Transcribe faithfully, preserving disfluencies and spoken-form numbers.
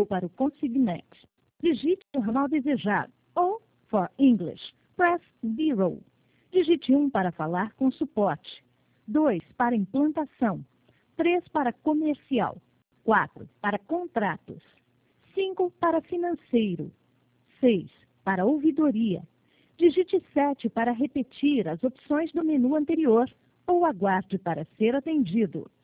ou para o consignment, digite o ramal desejado, ou, for English, press zero. Digite um para falar com suporte, dois para implantação, três para comercial, quatro para contratos, cinco para financeiro, seis para ouvidoria. Digite sete para repetir as opções do menu anterior ou aguarde para ser atendido.